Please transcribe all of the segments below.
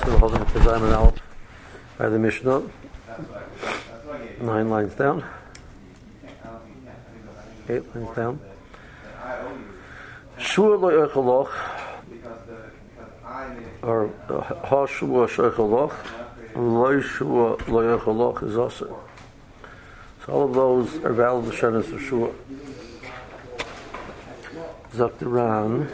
So we're holding up the Zayman Aleph by the Mishnah, 9 lines down, 8 lines down. Shua lo yechaloch, or ha shua shechaloch, lo shua lo yechaloch is also. So all of those are valid Lashonos of Shua. Zakt Ran.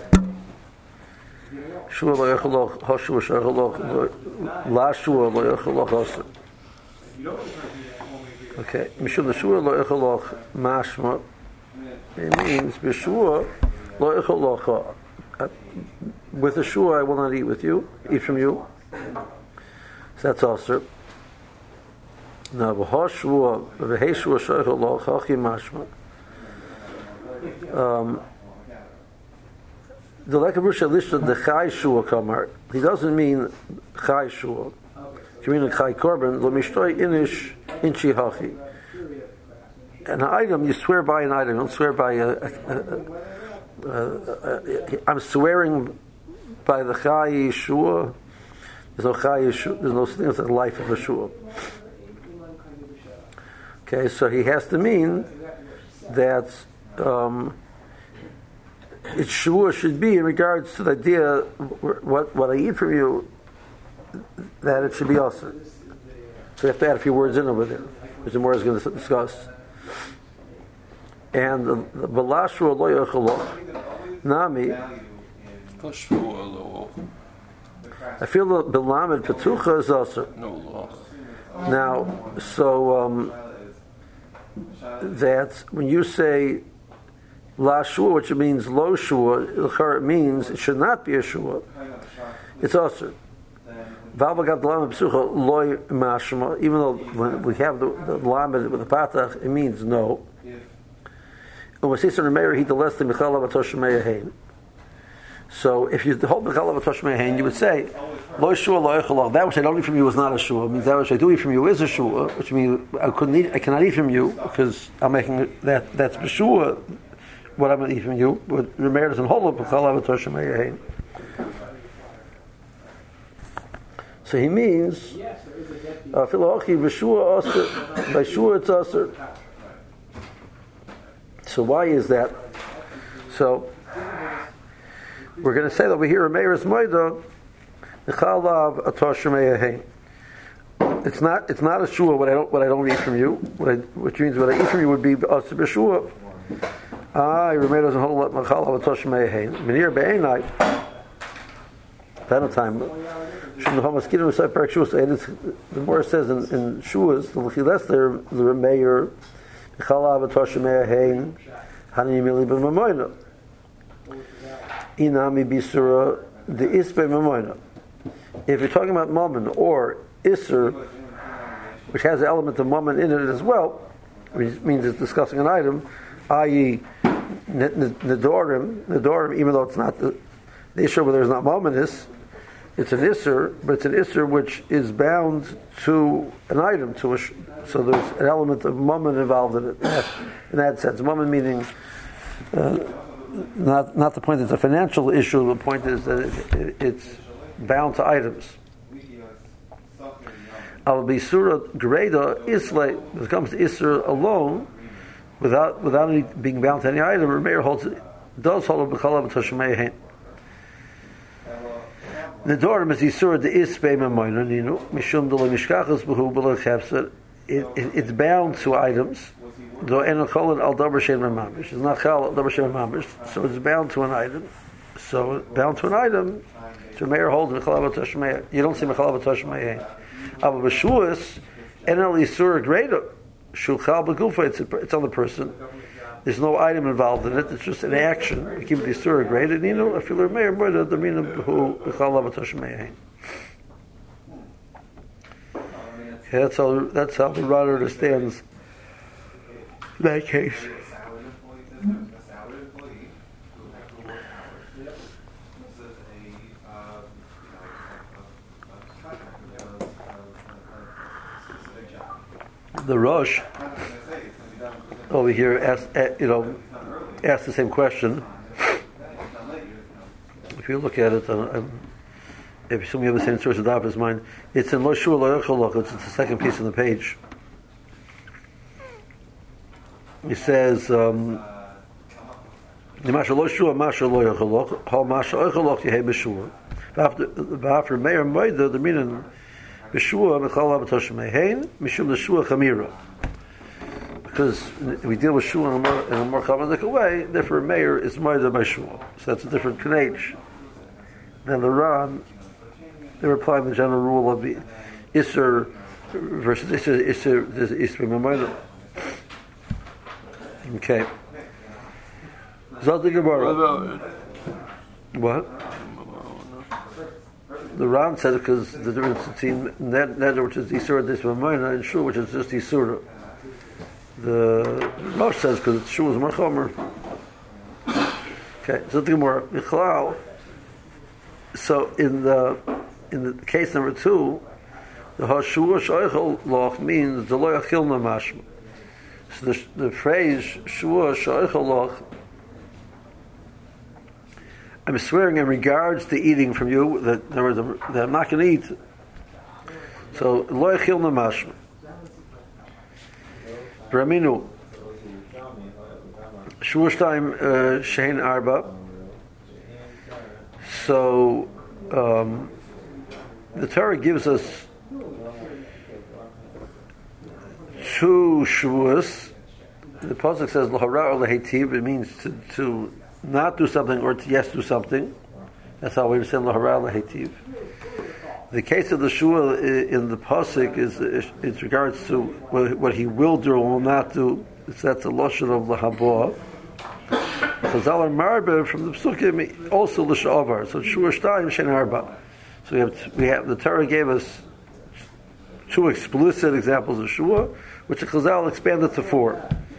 Shua lo yechaloch, ha shua shechaloch, la shua lo yechaloch also. Okay, Mishum Shua lo yechaloch mashma. It means b'shua lo yechaloch. With a shua I will not eat from you. So that's also. Now v'hashua v'heishua shechaloch hachi mashma. The Lekabrusha listed the Chai Shua Kamar. He doesn't mean Chai Shua. He means Chai Korban. Lo mishtoi inish inchi hachi. An item, you swear by an item. You don't swear by I'm swearing by the Chai Shua. There's no Chai Shua. There's no thing as the life of a Shua. Okay, so he has to mean that its shua should be in regards to the idea what I eat from you, that it should be also. So you have to add a few words in over there, which the more is going to discuss. And the balashua lo yechaloch nami. I feel that belamed petucha is also. Now, so that's when you say La shua, which means lo shua, it means it should not be a shua. It's also. Even though when we have the lamed with the patach, it means no. So if you hold the chalav atosh you would say lo shua lo echolach. That which I don't eat from you is not a shua. It means that which I do eat from you is a shua, which means I cannot eat from you because I'm making that's a shua. What I'm going to eat from you, but Rameir doesn't hold up. So he means, Philochi b'shua aser, by shua it's aser. So why is that? So we're going to say that we hear Rameir is moida, nechalav atosh meyahein. It's not a shua what I don't eat from you. Which means what I eat from you would be aser b'shua. Rameir doesn't hold up machal atosh meyahein. Menir be'enai. That time. The more says in Shuas, the Lechiles there, the Rameir machal atosh meyahein hani mili b'mamoina. Inami bisura the isbe mamoina. If you're talking about mammon or iser, which has an element of mammon in it as well, which means it's discussing an item, i.e. Nedorim, even though it's not the Isser where there's not Mamonis, it's an Isser, but it's an Isser which is bound to an item, so there's an element of Mammon involved in it. In that sense, Mammon meaning not the point that it's a financial issue, the point is that it's bound to items. Al Bisura Greda Isle, when it comes to Isser alone, without any being bound to any item, Rameir does hold a b'chalav atosh meyahein. The Dorim is Yisur de Isbei Mamoina Ninu Mishum Delo Mishkachas B'Hu B'Lo Chepser. It's bound to items. Though Eno Cholin Al Daber Shem Mamish. It's not Chal Al Daber Shem Mamish. So it's bound to an item. So bound to an item. So Rameir holds b'chalav atosh meyahein. You don't see b'chalav atosh meyahein. Aber b'shuas Enel Yisur Greda. Shulchal b'gufa, it's on the person. There's no item involved in it. It's just an action. Keep the surah great, and I feel Rameir murder the meaning who b'chalav atosh meyahein. That's how the Rana understands that case. The Rosh over here asked the same question. If you look at it, if some of the same source of daf as mine, it's in Lo Shua Lo Yochel Loch. It's the second piece on the page. He says, Masha Lo Shua, Masha Lo Yochel Loch, Hal Masha Yochel Loch Yehei B'Shua. After Meir Moida, the meaning B'Shua Mechal Abatosh Mehein Mishum L'Shua Chamira. Because we deal with Shua in a more common way, therefore Meir is Moida by Shua. So that's a different Knech. Then the Ran, they're applying the general rule of the Isser versus Isser Moida. Okay. Zot Gemara. What? The Ram said because the difference between Neder, which is Isura, this Mamoina, and Shul, which is just Isura. The Rosh says because Shul is Marchomer. Okay, so the Gemara Michlal. So in the case number 2, the Hashua Shoichel Loch means the Lo Yachil Namashma. So the phrase Shua Shoichel Loch, I'm swearing in regards to eating from you that I'm not going to eat. So Lo Yachil Namashma. Braminu Shua Shtaim Shein Arba. So the Torah gives us 2 Shavuos. The pasuk says L'hara or L'heitiv. It means to not do something or to yes do something. That's how we say L'hara L'heitiv. The case of the Shua in the pasuk is regards to what he will do or will not do. That's a lashon of L'habah. Chazal and Marba from the Psukim also l'shavar. So Shua Shtayim Shein Arba. So we have the Torah gave us 2 explicit examples of Shua, which the Chazal expanded to 4.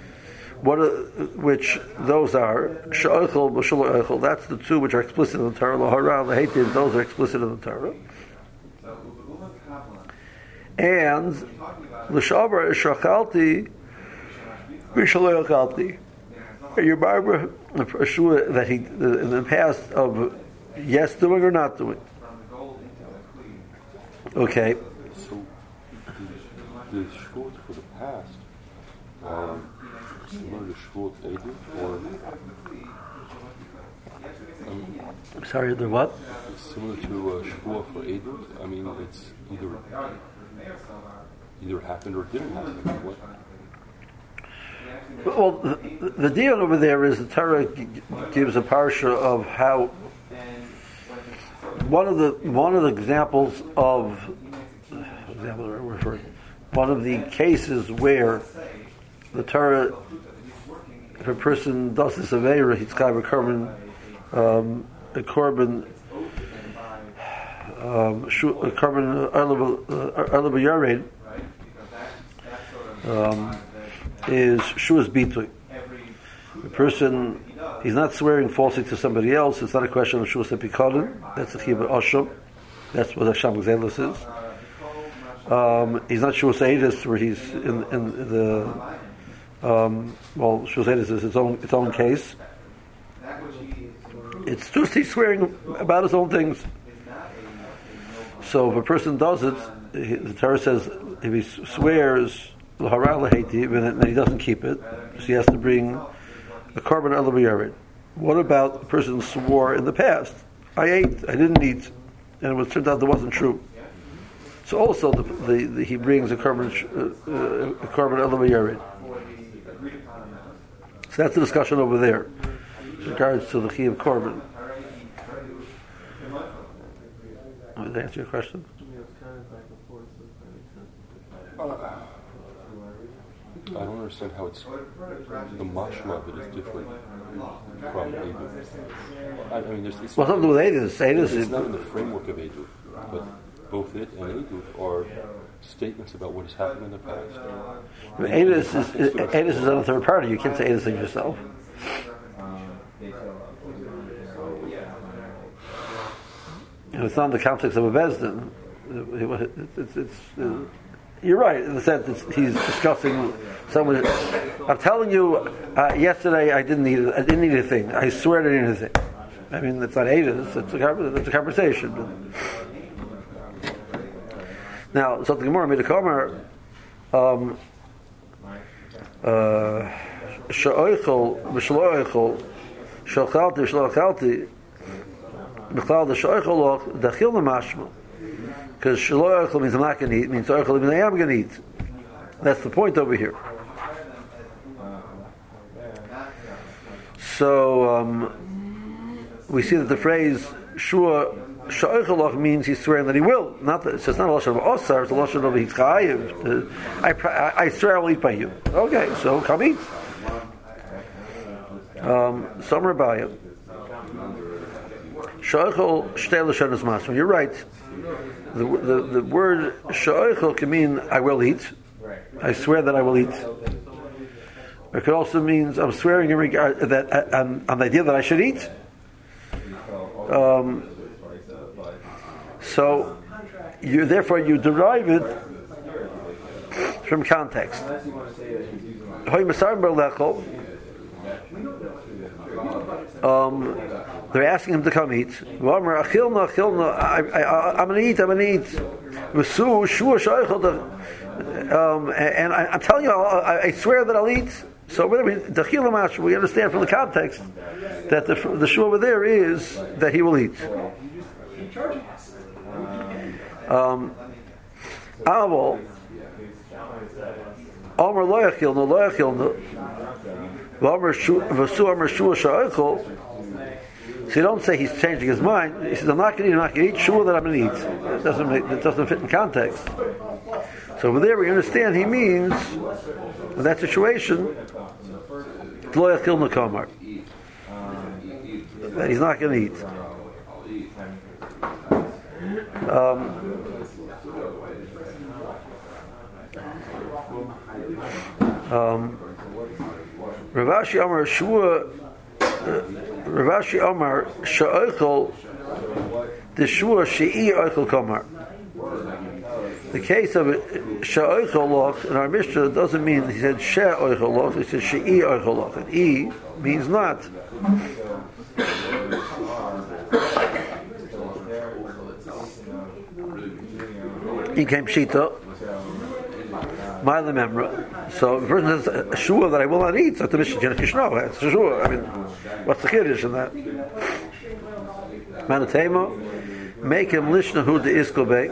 Which those are Sha'ochel B'Shul Oichel. That's the 2 which are explicit in the Torah. L'hara L'heitiv. Those are explicit in the Torah. And l'shavar is Shachalti B'Shul Ochalti. You remember a Shua that he in the past of yes doing or not doing. Okay. So the Shvot for the past similar to Shvot Eidu, or I'm sorry, the what? Similar to Shvot for Eidu. I mean, it's either happened or didn't happen. What? Well, the deal over there is the Torah gives a parsha of how one of the examples of one of the cases where the Torah, if a person does this aveira, he's got a korban arla b'yared. Is Shua's Bitui. The person, he's not swearing falsely to somebody else. It's not a question of Shua's Epikodim. That's the Chibur Osham. That's what Hashem Gzelis is. He's not Shua's Eidus, where he's in the Shua's Eidus is its own case. It's just he's swearing about his own things. So if a person does it, the Torah says if he swears L'hara L'heitiv, and he doesn't keep it, so he has to bring a korban arla b'yared. What about the person who swore in the past? I didn't eat, and it turned out that wasn't true. So also he brings a korban arla b'yared. So that's the discussion over there, in regards to the chiyuv korban. Did I answer your question? I don't understand how it's the mashma of it is different from Eidu. I mean, it's something with Eidus. It's not in the framework of Eidu, but both it and Eidu are statements about what has happened in the past. Eidus is on a third party. You can't say Eidus in yourself. And it's not in the context of a bezdin. You're right in the sense that he's discussing someone. I'm telling you, yesterday I didn't eat a thing. I swear I didn't eat a thing. I mean, it's not Eidus. It's a conversation. Now, so the Gemara made a comment. Sha'oichel v'shloichel shalchalti v'shlochalti b'chlal the sha'oichel loch dachil l'mashma, because shloichel means I'm not going to eat, means oichel means I am going to eat. That's the point over here. So we see that the phrase shua sha'oichel loch means he's swearing that he will. Not that, so it's not a lashon of osar; it's a lashon of he's chayiv. I swear I will eat by you. Okay, so come eat. Some Rabbayim. Sha'oichel shtei lashonos masma. You're right. The word sha'oichel can mean I will eat. I swear that I will eat. It could also mean I'm swearing in regard that on the idea that I should eat. So therefore you derive it from context. They're asking him to come eat. I'm going to eat. And I'm telling you, I swear that I'll eat. So we understand from the context that the shua over there is that he will eat. Aval Omer lo yachilnu V'omer v'su Omer shua sha'oichel. So you don't say he's changing his mind. He says, I'm not going to eat. Shua that I'm going to eat. It doesn't fit in context. So over there we understand he means in that situation lo yachilnu kamar, that he's not going to eat. Ravashi Amar Shua. Ravashi Amar Sha'oichel the Shua She'i Oichel Kamar. The case of Sha'oichel Loch in our Mishnah doesn't mean he said She Oichel Loch. He said She'i Oichel Loch. And E means not. He came Shita. My memra. So the person says shua that I will not eat. So the Mishnah Kishno. It's shua. I mean, what's the kiddush in that? Manatema, make him lishna hu de iskobei.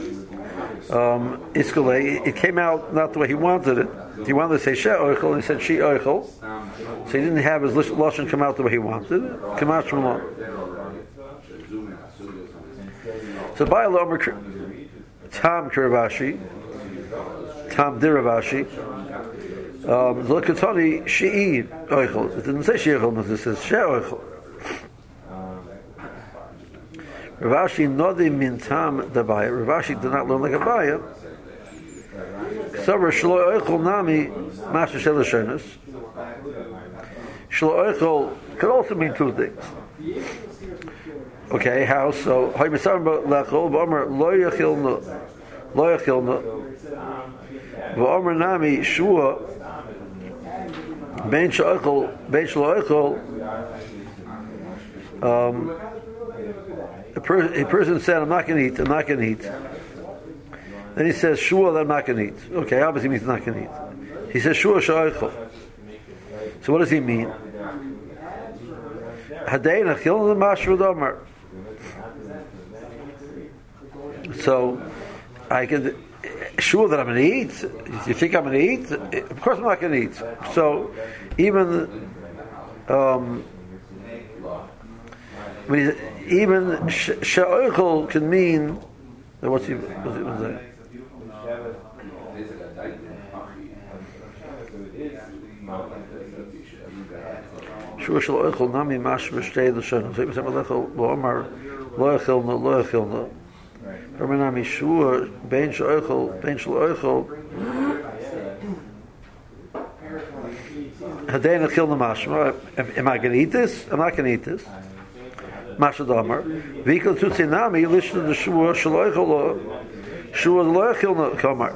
Iskole. It came out not the way he wanted it. He wanted to say she oichel, and he said she oichel. So he didn't have his lashon come out the way he wanted it. Come out from along. So by Lomer Tam Kiravashi. Tam Diravashi. Zolkatani She'i Oichel. It didn't say She'i Oichel, it says She Oichel. Ravashi Nodi Min Tam Dabaya. Ravashi did not learn like Abaya. Sabra Shlo Oichel Nami Master Shelashenis. Shlo Oichel could also mean two things. Okay, how? So Hay Misarba Lachol B'Omer Lo Yachilna Lo Yachilna V'Omer Nami Shua Ben Sha'oichel Ben Shlo Oichel. A person said, I'm not going to eat, I'm not going to eat. Then he says, Shua that I'm not going to eat. Okay, obviously means not going to eat. He says, Shua Sha'oichel. So what does he mean? Hadei Nachil the Mashru Domer. So I could sure that I'm going to eat. You think I'm going to eat? Of course I'm not going to eat. So even even sha'oichel can mean what's it say? Shua sha'oichel nami mash v'shtei l'shon. So he said, "Lo yachilna, lo yachilna." Nami shua ben sha'oichel ben sha'oichel. Hadei nachilna mashma. Am I going to eat this? I'm not going to eat this. Masha Damar. V'ikol tutzinami lishna the shua shaloichel shua loichel kamar.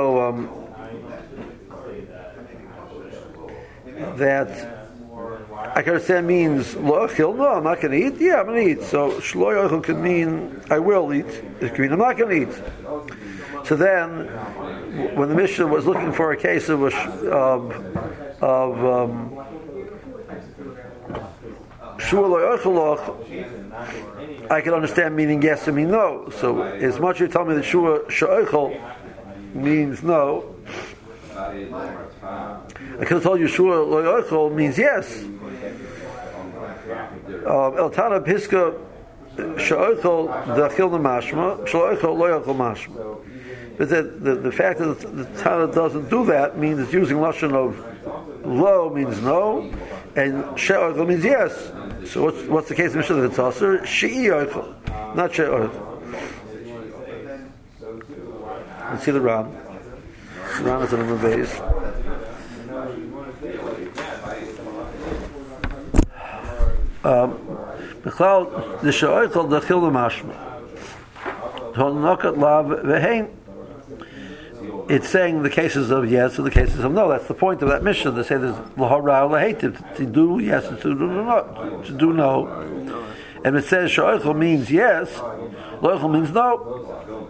So that I can understand means lo achil. No, I'm not going to eat. Yeah, I'm going to eat. So shlo yochel could mean I will eat. It could mean I'm not going to eat. So then, when the Mishnah was looking for a case of shua lo yochel, I can understand meaning yes and mean no. So as much as you tell me that shua she'ochel means no, I could have told you shua lo yochel means yes. El Tana Piska she'ochel dachil nemashma, she'ochel lo yochel mashma. But the fact that the Tana doesn't do that means it's using lashon of lo means no, and she'ochel means yes. So what's the case of Mishnah that's also she'i yochel, not she'ochel. Let's see the Ram. The Ram is on the base. B'chlal the she'ochel dachil nemashma. Hol nokat lav v'hein. It's saying the cases of yes and the cases of no. That's the point of that mission. They say there's lahara laheitiv, to do yes and to do no. And it says she'ochel means yes, lo'ochel means no.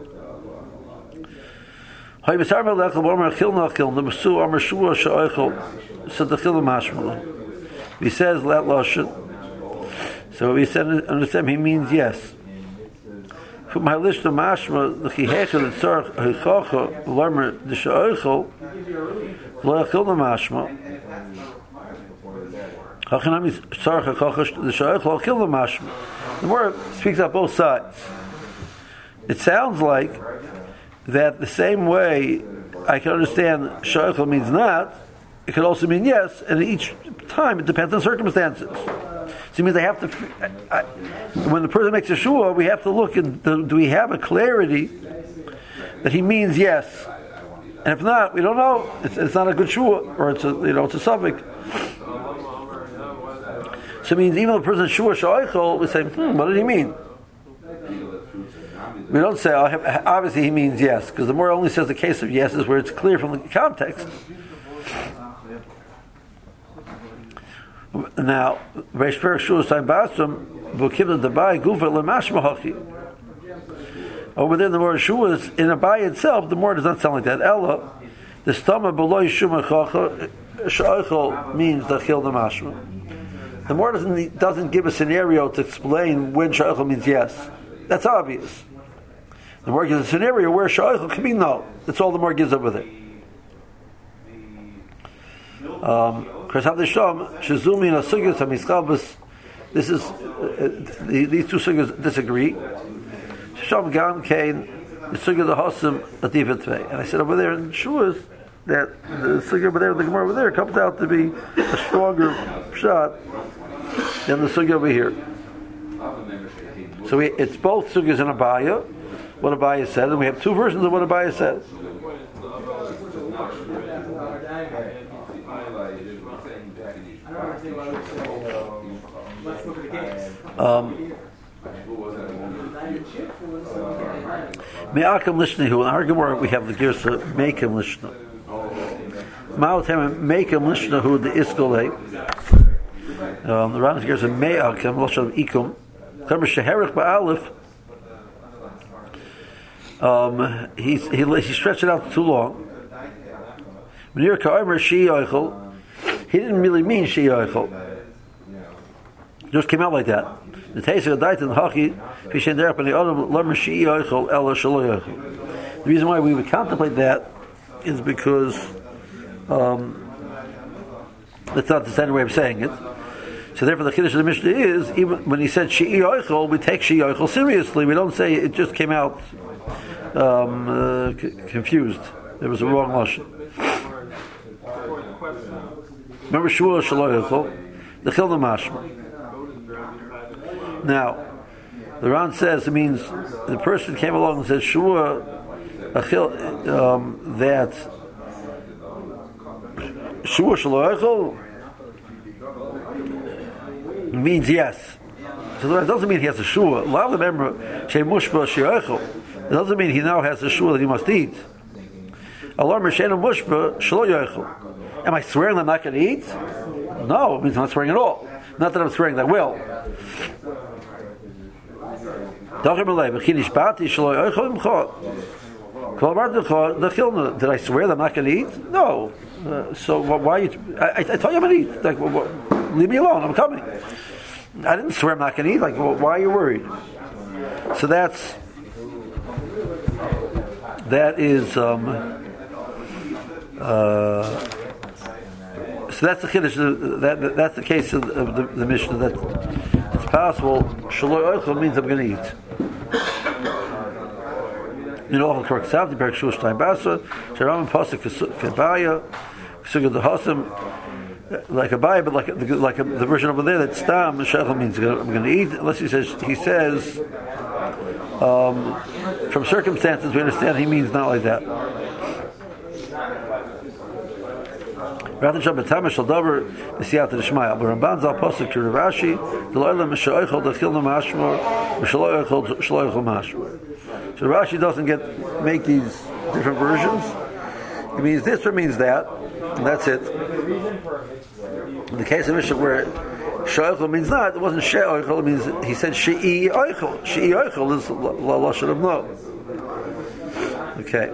He says let lashon. So he said understand he means yes. From my list of mashma, the chihecha that tzarich hichacha learner the she'ochel lo yachil the mashma. Hachanami tzarich hichacha the she'ochel lo yachil the mashma. The more it speaks out both sides. It sounds like that the same way I can understand she'ochel means not, it could also mean yes, and each time it depends on circumstances. So it means they have to. When the person makes a shua, we have to look and do we have a clarity that he means yes, and if not, we don't know. It's not a good shua, or it's a suffix. So it means even the person shua she'ochel, we say, what did he mean? We don't say obviously he means yes, because the more it only says the case of yes is where it's clear from the context. Now, Reish Perek Shua Saim Basram Bukibna Dabai Gufa Lemashma Hachi. Over there, the word Shua is in Abai itself. The word does not sound like that. Ella, the stomach below Shuma Chacha She'ochel means Dachil Nemashma. The word doesn't give a scenario to explain when She'ochel means yes. That's obvious. The word gives a scenario where She'ochel can mean no. That's all the word gives over there. This is these two sugyas disagree. And I said over there in Shuas that the sugya over there, the Gemara over there, comes out to be a stronger shot than the sugya over here. So it's both sugyas in Abaya, what Abaya said, and we have two versions of what Abaya said. Me'akim lishnehu. In our Gemara we have the girsa me'akim lishna. Ma'otem me'akim lishnehu the iskolei. The Ran's girsa me'akim lashon ikum. Kamer sheherich ba'alif. He stretched it out too long. Menir ka'omer she'yochel. He didn't really mean she'yochel. Just came out like that. The taste of the diet and haki fishen derep and the other lemer she'yochel ela shaloyochel. The reason why we would contemplate that is because that's not the standard way of saying it. So therefore, the chiddush of the Mishnah is even when he said she'yochel, we take she'yochel seriously. We don't say it just came out confused. There was a wrong lashon. Remember shua shaloyochel, the chil nemashma. Now, the Ran says it means the person came along and said shua that shua shaloyochel means yes. So that doesn't mean he has a shua. Allow the member shei mushba she'ochel. It doesn't mean he now has a shua that he must eat. Alar m'sheinu mushba shaloyochel. Am I swearing I'm not going to eat? No, it means I'm not swearing at all. Not that I'm swearing that I will. Did I swear that I'm not going to eat? No. So why are you? I told you I'm going to eat. Like, leave me alone. I'm coming. I didn't swear I'm not going to eat. Like, why are you worried? So that is. So that's the chiddush. That's the case of the Mishnah that it's possible. Shaloi oichel means I'm going to eat. You know, all correct. Savdi Perek Shul Shtayim Basa. Sharam Pasuk Kabaya. Suga the Hasim. Like a Baya, but like the version over there that Stam Shechel means I'm going to eat. Unless he says from circumstances we understand he means not like that. Rather Shabbat Tamish Al Davar Nisiyat D'Shmaya. But Ramban Zal Pasuk to Rav Ashi the Loilam Mishaoichel Dechilna Mashmor Mishaoichel Shloichel Mashmor. So Rashi doesn't make these different versions. It means this or means that, and that's it. In the case of Mishnah where She'oichel means not, it wasn't She'oichel, it means he said She'i Oichel. She'i Oichel is Lashon of no. Okay.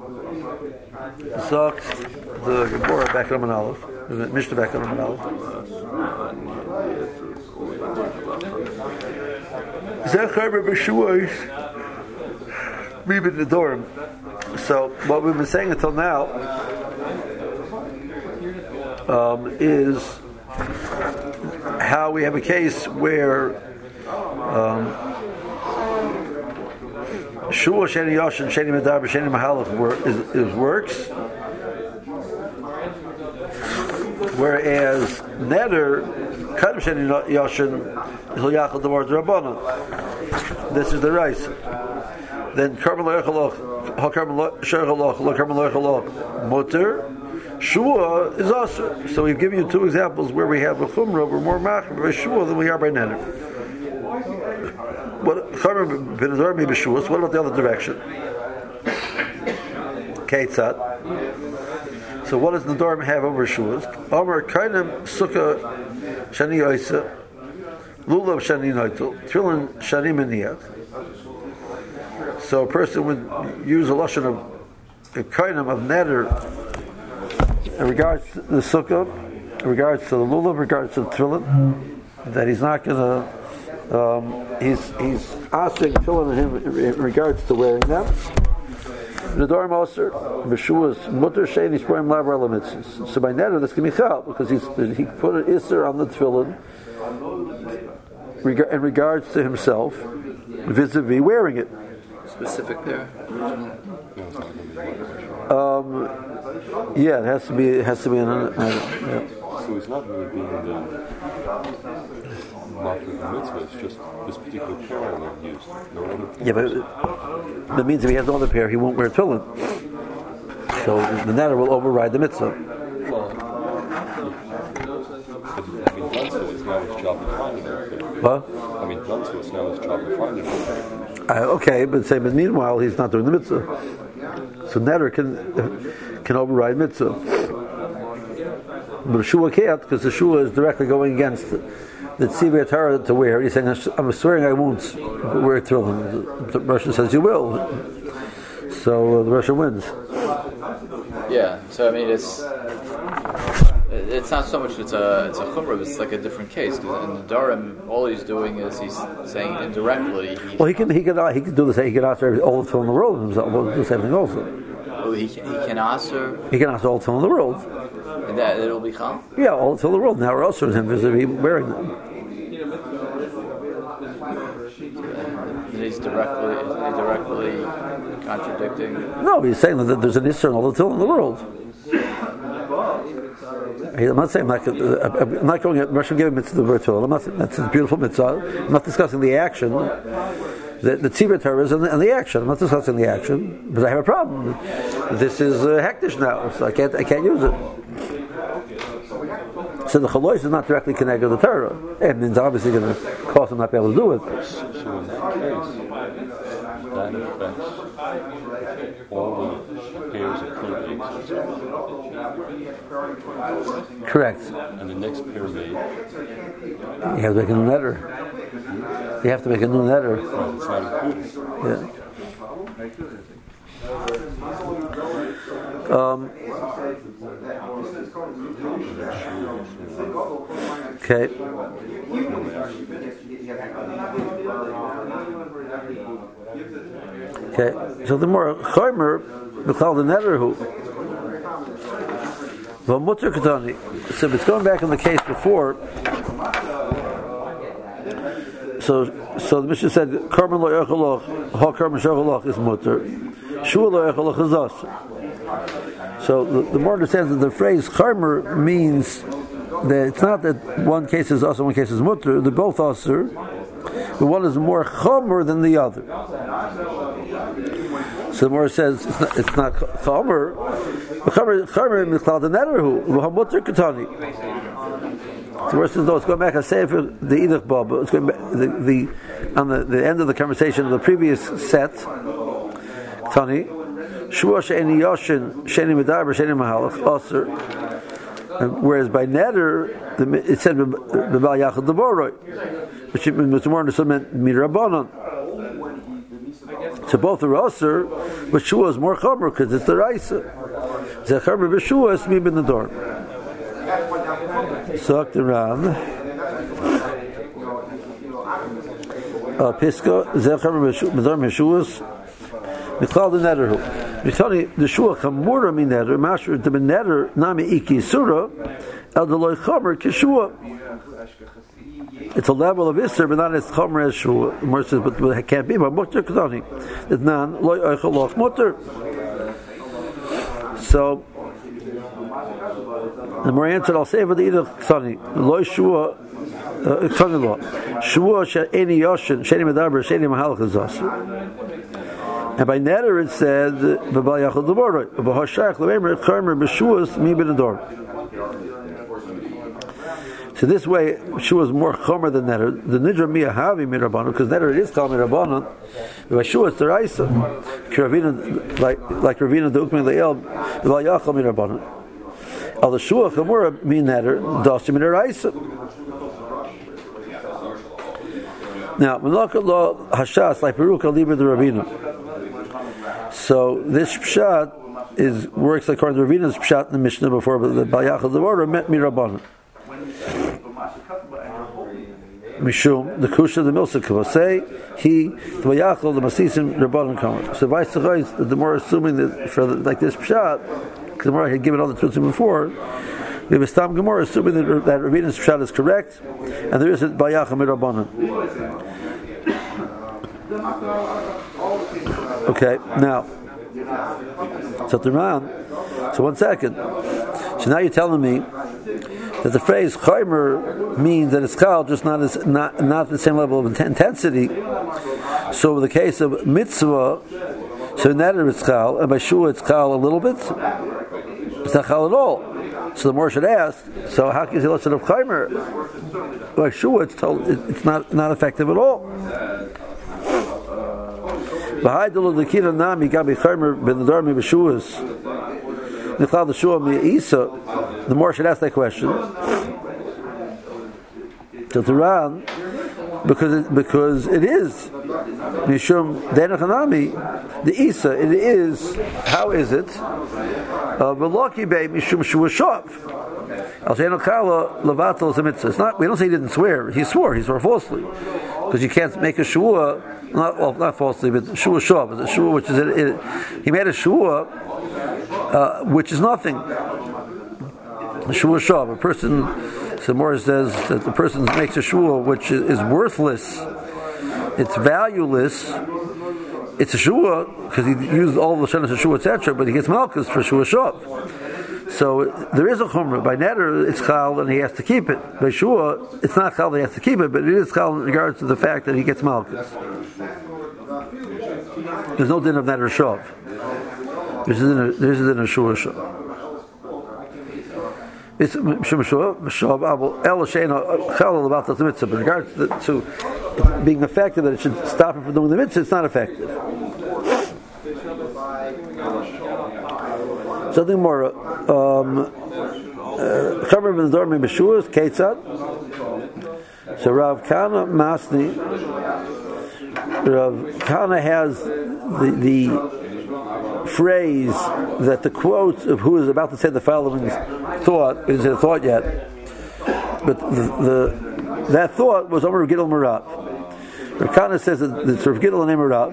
So the Gemara back on Aleph. The Mishnah back on Aleph. Zechaber b'shuos. So what we've been saying until now is how we have a case where Shua Sheni Yoshin Sheni Medar Sheni Mahalach works, whereas Neder Kadam Sheni Yoshin is Yachal Devar Rabbanan. This is the rice. Then Motor Shua is also. So we've given you two examples where we have a Chumrah, we're more Machmir by Shua than we are by Neder. What about the other direction? Ketzat. So what does Nedarim have over Shuas? Omer Kainem Sukkah Shani Yoisa Lulav Shani Noitel Tefillin Shani Meniach. So a person would use a lashon of a kainem of neder in regards to the sukkah, in regards to the lulav, in regards to the tefillin, that he's not going to. He's asking tefillin him in regards to wearing them. Nedarim Oser B'Shuas Mutter Shein Yisproim Lavar Lamitzis. So by neder that's going to be chal because he put an iser on the tefillin in regards to himself vis-a-vis wearing it. Specific there. Yeah, it has to be. It has to be an. So it's not really being the mitzvah. It's just this particular pair that used. No other pair. Yeah, but that means if he has no other pair, he won't wear tefillin. So the neder will override the mitzvah. It's now his job to find it. Huh? It's now his job to find it. Okay, but meanwhile he's not doing the mitzvah. So neder can override mitzvah. But Shua can't, because the Shua is directly going against the tzivei Torah to wear. He's saying, I'm swearing I won't wear tefillin. The Russian says you will. So the Russian wins. Yeah, so I mean it's not so much it's a chumrah, it's like a different case. Because in the Nedarim, all he's doing is he's saying indirectly. Well, he can do the same. He can ask all the tefillin in the world himself. We'll do the same thing also. Oh, he can answer. He can ask all the tefillin in the world. And that it'll be chal. Yeah, all the tefillin in the world. Now we're also him vis-a-vis wearing them. And he's directly contradicting. No, he's saying that there's an issur on all the tefillin in the world. I'm not saying I'm not going at Russian giving mitzvah the virtual. That's a beautiful mitzvah. I'm not discussing the action, the tzivei Torah is and the action. I'm not discussing the action, but I have a problem. This is hektish now, so I can't use it. So the chalois is not directly connected to the Torah, and it's obviously going to cause him not be able to do it. So in that case, that affects all the pairs of currently existing. Correct. And the next pair made. You have to make a new netter. You have to make a new netter. Right, it's not included. Yeah. Okay. Okay. So the more Chomer, we call the netter who. Well, Mutter Ketani. So if it's going back in the case before. So the Mishnah said, "Karmen lo yachaloch, ha karmen shachaloch is mutter, shua lo yachaloch is us." So the more understands that the phrase "karmer" means that it's not that one case is us and one case is mutter; they're both usher, but one is more chomer than the other. So the more says it's not chomer. Chomer is called the netterhu, lo mutter ketani. The worst is though it's going back and say for the Idach Baba. It's going back on the end of the conversation of the previous set. Tani, Shua she'eni yoshin she'eni medaber she'eni mahalach aser. Whereas by netter it said b'bal yachad deboroi, which was more understood meant mirabanan. So both are aser, but Shua is more chomer because it's the raisa. Zechaber b'Shua is mi ben the door. Sucked around. Piska, Zecher Medar Meshuas, Miklal the Nether. Mitani the Shua Kamura min Nether, Master the Nether, Nami Iki Surah, El Deloy Chomer Kishua. It's a level of Isser, but not as Chomer as Shua. More says, but it can't be, but Mutter Ketani. It's non Loy Eichaloch Mutter. So, the more answered, I'll say for the either Ksani, Loi Shua, Ksani law. Shua she'eni yoshin, she'eni medaber, she'eni mahalach is us. And by netter it said, B'bal yachal deboroi, B'hoshach le'emer, Chomer b'shuas, mi b'nedor. So this way, Shua is more Chomer than netter. The Nidra miyahavi mirabanu, because netter it is called mirabanu. By Shua it's the Raisa. Like Ravina the Ukmin le'el, B'bal yachal mirabanu. Al the Shua Chamura mean netter, Dosim in Raisa. Now, Menachah Lo Hashas, like Peruka Liber the Ravina. So this Pshat works according to Ravina's Pshat in the Mishnah before, but the Bayachal Devorah meant Mirabbanan. Mishum, the Kusha, the Milsa Kavasei, he, the Bayachal, the Masisim, Rabbanan Kamar. So vice versa, the more assuming that for like this Pshat, because the more I had given all the truths before, we have a Stam Gemara assuming that Ravina's Pshat is correct, and there is a Bayachal Mirabbanan. Okay, now, so one second. So now you're telling me that the phrase Chomer means that it's Chal, just not the same level of intensity. So in the case of Mitzvah, so in that it's Chal, and by Shua it's Chal a little bit. It's not Chal at all. So the more should ask, so how can you say lesson of Chomer? By Shua it's told it's not effective at all. The more should ask that question. So to Ran, because it is Mishum Denachanami, the Isa, it is, how is it? Veloki Bay Mishum Shuashov. It's not, we don't say he didn't swear, he swore falsely. Because you can't make a Shua, not falsely, but Shua Shav. It's a Shua which is, he made a Shua which is nothing. Shua Shav, a person, Samora says that the person makes a Shua which is worthless, it's valueless, it's a Shua, because he used all the Shana Shua, etc., but he gets Malchus for Shua Shav. So there is a chumrah. By netter, it's chal and he has to keep it. By shua, it's not chal that he has to keep it, but it is chal in regards to the fact that he gets malchus. There's no din of netter shav. There's a din of shua shav. It's shum shav, el sheina chal about the mitzvah. In regards to being effective, that it should stop him from doing the mitzvah, it's not effective. Something more. Chamer ben Dor Mimeshuas Ketzad. So Rav Kana Masni. Rav Kana has the phrase that the quote of who is about to say the following thought isn't a thought yet, but that thought was Omer Gidol Merav. Rav Kana says that it's Rav Gidol and Merav.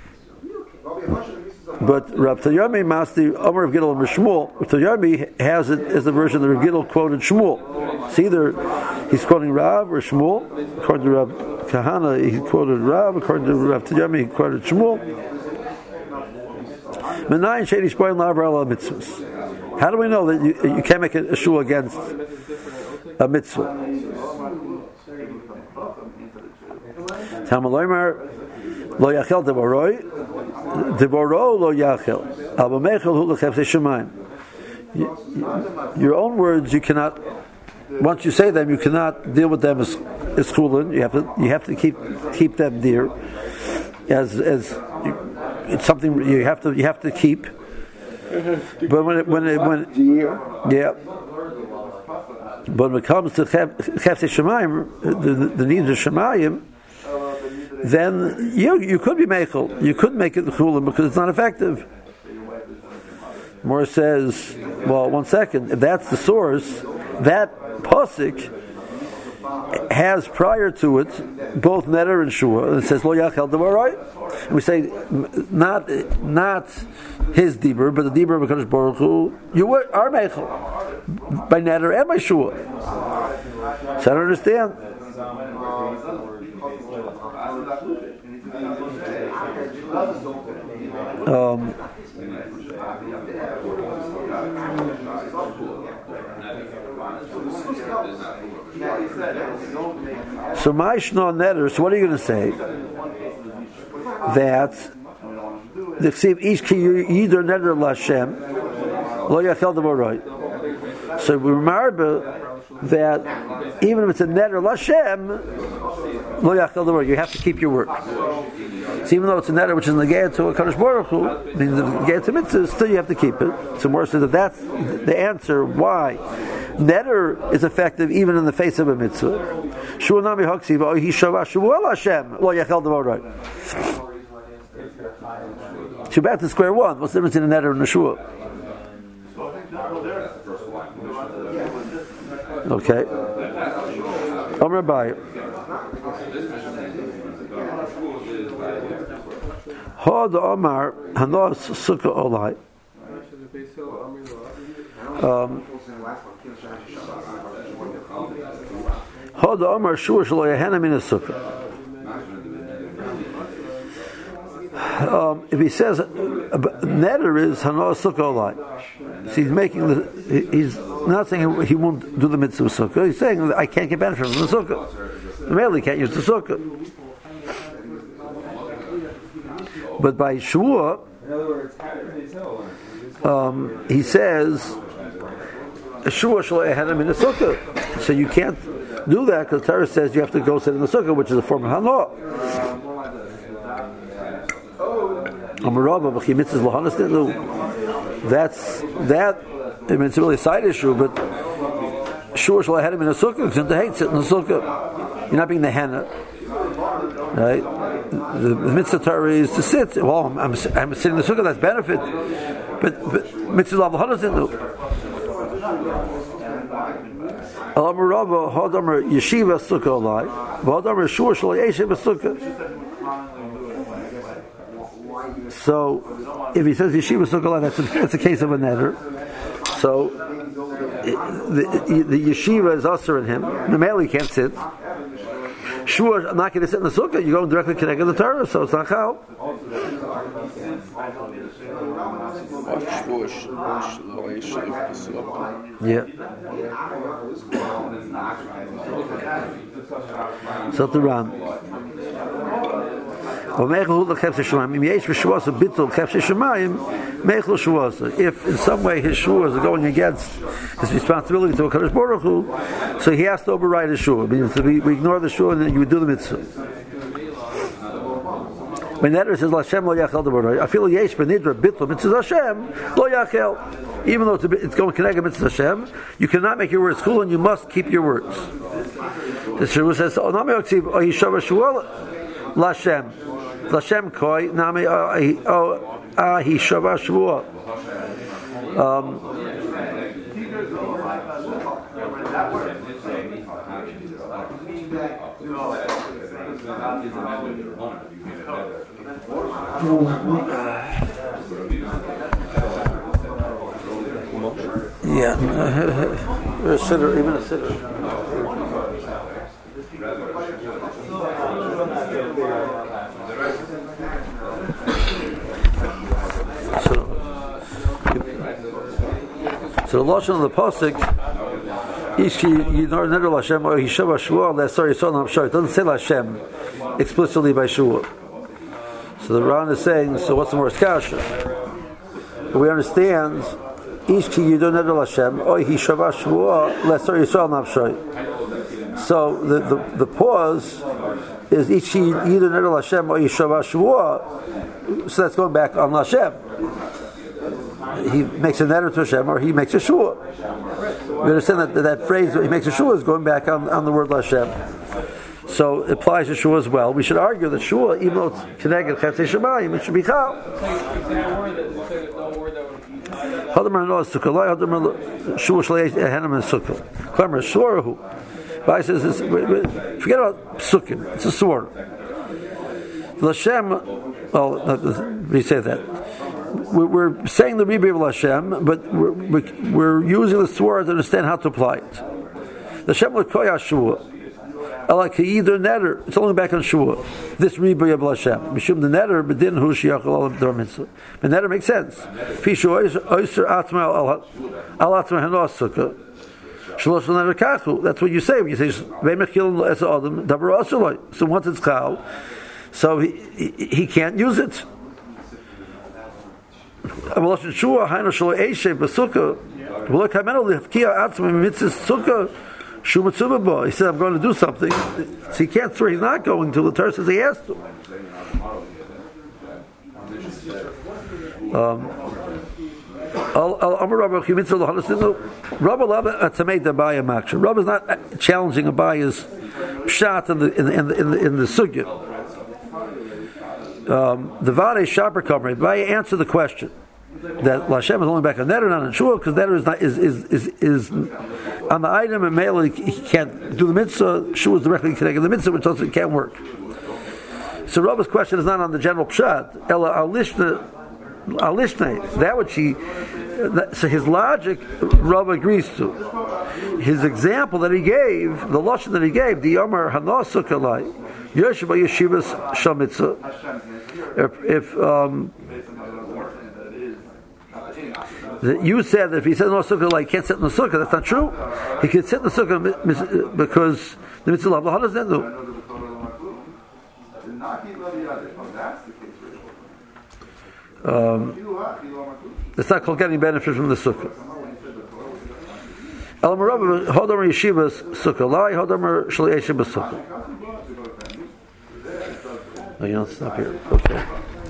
But Rav Tayyami Masdi Omer of Gidol and Shmuel. Rav Tayyami has it as the version that Rav Gidol quoted Shmuel. It's either he's quoting Rav or Shmuel. According to Rav Kahana, he quoted Rav. According to Rav Tayyami, he quoted Shmuel. How do we know that you can't make a shul against a mitzvah? Tamaloymar lo yachel devoroi. Devoro lo yachel. Alba mechel hu lechefse shemayim. Your own words, you cannot. Once you say them, you cannot deal with them as chulin. You have to keep them dear. As it's something you have to keep. But when it comes to chefse shemayim, the needs of shemayim, then you could be meichel. You could make it chulin because it's not effective. Mor says, well, 1 second. If that's the source, that pasuk has prior to it both netter and shua, and it says lo yachel devaroi. And we say not his dibur, but the dibur of HaKadosh Baruch Hu. You are meichel by netter and by shua. So I don't understand. So my shno netter. So what are you going to say? That the ksiv ish ki yider netter l'Hashem lo yachel devoroi. So we remember that even if it's a netter l'Hashem lo yachel devoroi, you have to keep your word. So even though it's a netter which is negayah to a Kadosh Baruch Hu, means the negayah to mitzvah, still you have to keep it. So Mor says that that's the answer why netter is effective even in the face of a mitzvah. Shua nami haksiv hi shava shua Hashem lo yachel devoroi. So back to square one. What's the difference in a netter and a shua? Okay. Omer Abaye. Hod Omar Hanos Sukkah Olai. Hod Omar Shua Shelo Yehena Min Sukkah. If he says netter is Hanos Sukkah Olai, so he's not saying he won't do the mitzvah sukkah. He's saying that I can't get benefit from the sukkah. The male can't use the sukkah. But by shua, he says shua shelo yehena min sukkah. So you can't do that because Torah says you have to go sit in the sukkah, which is a form of hana. That's that. I mean, it's really a side issue, but sure, shall I had him in a sukkah? Because the hate sit in the sukkah. You're not being the henna, right? The mitzvah Torah is to sit. Well, I'm sitting in the sukkah. That's benefit, but mitzvah l'havachana didn't do. Alamar Rava Hadamar Yeshiva Sukkah Olai, Hadamar Shur Shal Yeshiva Sukkah. So, if he says Yeshiva Sukkah Olai, that's a case of a netter. So, the yeshiva is usher in him. The male he can't sit. Sure, I'm not going to sit in the sukkah. You're going directly connected to the Torah, so it's not chal. Yeah. So the Ram. If in some way his shuas are going against his responsibility to a Kadosh Baruch Hu, so he has to override his shua. Means we ignore the shua and then you would do the mitzvah. When Neder says Lashem lo yachel d'boroi, I feel yesh benidra bitlu mitzvah Hashem lo yachel. Even though it's going connect mitzvah Hashem, you cannot make your words cool, and you must keep your words. The Shur says, "O nami oksiv o yishava shuol Lashem, Lashem koi nami o ahishava shuol." Yeah, a sitter, even a sitter. So the lashon of the pasuk, Ishi Yinor Neder Lashem or Yishava Shua Lesar Yisrael Hamshar. It doesn't say Lashem explicitly by Shua. So the Ran is saying, so what's the more kasha? We understand Ishi Yinor Neder Lashem or Yishava Shua Lesar Yisrael Hamshar. So the pause is Ishi Yinor Neder Lashem or Yishava Shua. So that's going back on Lashem. He makes a neder to Hashem, or he makes a shua. We understand that phrase, he makes a shua, is going back on the word Hashem. So it applies to shua as well. We should argue that shua, even though it's connected to Cheftei Shemayim, it should be chal. Hadamar no sukkah, hadamar shua shalei ehenem and sukkah. Klamar swaruhu. But says, forget about sukkah. It's a sword. L'Hashem. Well, we say that. We're saying the Rebbe of Hashem, but we're using the sword to understand how to apply it. The Hashem l'koyah shua, either neder. It's only back on shua. This Rebbe of Hashem, mishum the neder bedin hu sheyachol al dor mitzvah. The neder makes sense. Fishu oyser atma al atma henos sukkah. Shlosh neder kachu. That's what you say. When you say ve'mechil es adam davar asulay. So once it's chal, so he can't use it. He said, I'm going to do something. So he can't swear he's not going to. The Torah says he has to. Rabbi is not challenging Abaya's pshat in the sugya. The Vade Shaper Kamri, Abaye answered the question that Lashem is only back on Neder, not on Shua, because Neder is on the item, and male he can't do the mitzvah. Shua is directly connected to the mitzvah, which also can't work. So Rabbi's question is not on the general pshat. Ella alishne, that which he. So his logic, Rabbi agrees to. His example that he gave, the lashon that he gave, the Yomar Hanasukalai, Yeshiva Yeshivas Shamitza. If you said that if he said no sukkah, he can't sit in the sukkah, that's not true. He can sit in the sukkah because the mitzvah of doesn't do. It's not called getting benefit from the sukkah. Elamarabba Hodamer Yeshivas Sukkah Lai Hodamer Shali Yeshivas Sukkah. No, you don't stop here. Okay.